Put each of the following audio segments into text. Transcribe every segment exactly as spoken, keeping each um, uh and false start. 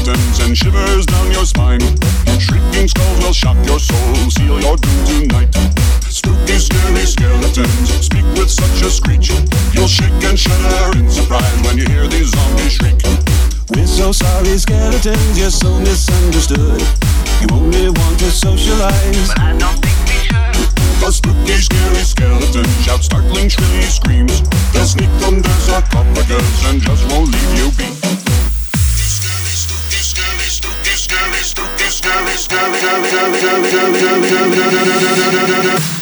skeletons and shivers down your spine. Shrieking skulls will shock your soul, seal your doom tonight. Spooky, scary skeletons speak with such a screech. You'll shake and shudder in surprise when you hear these zombies shriek. We're so sorry, skeletons, you're so misunderstood. You only want to socialize, but I don't think we should. A spooky, scary skeleton shouts startling, shrilly screams. They'll sneak from their sarcophagus and just won't leave you be. Scary, spooky, scary, spooky, scary, spooky, scary, scary, scary, scary, scary, scary, scary, scary.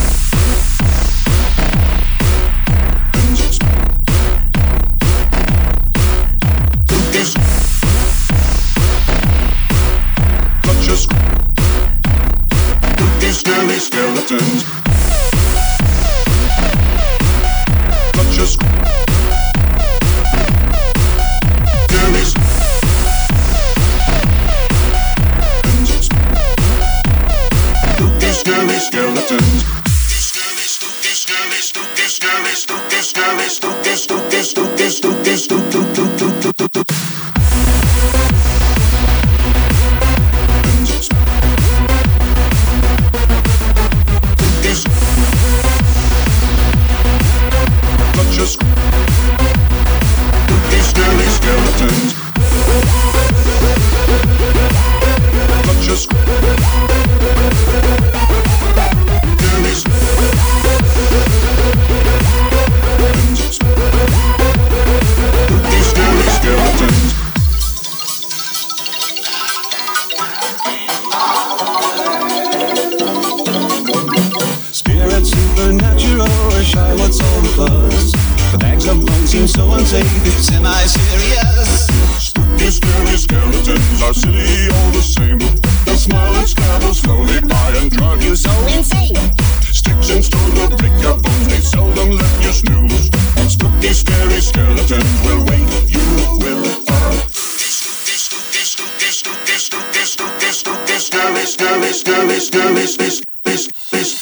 Scary skeletons. Touch us. Scary spooky, scary skeletons. Scary, spooky, scary, spooky, scary, spooky, scary, spooky, spooky, spooky, spooky, spooky. Scary skeletons. Touch us. Scary scary skeletons. Spirit supernatural, shy, what's all the buzz? The bags of bones seem so unsafe, it's semi-serious. Spooky, scary skeletons are silly all the same. They'll smile and scabble slowly by and drive you so insane. Sticks and stones will break your bones, they seldom let you snooze. Spooky, scary skeletons will wake you with a spooky, spooky, spooky, spooky, spooky, spooky, spooky, scary, scary, scary, scary, space, space, space.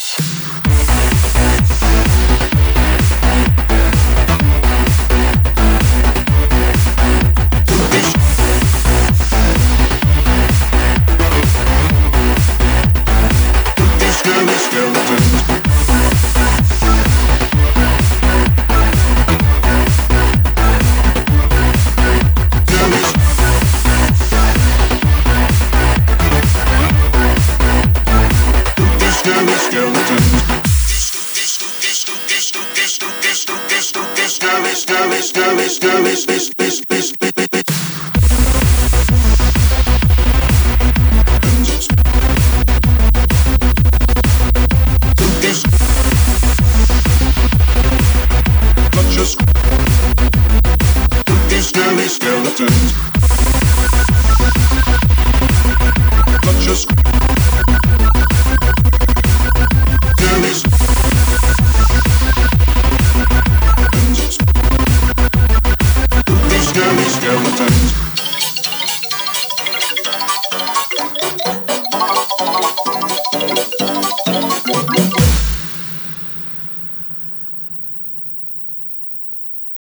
Scary, scary, scary, space, space, space, space, space. Touch us. Spooky, scary skeletons. Touch us. Scary. Scary skeletons.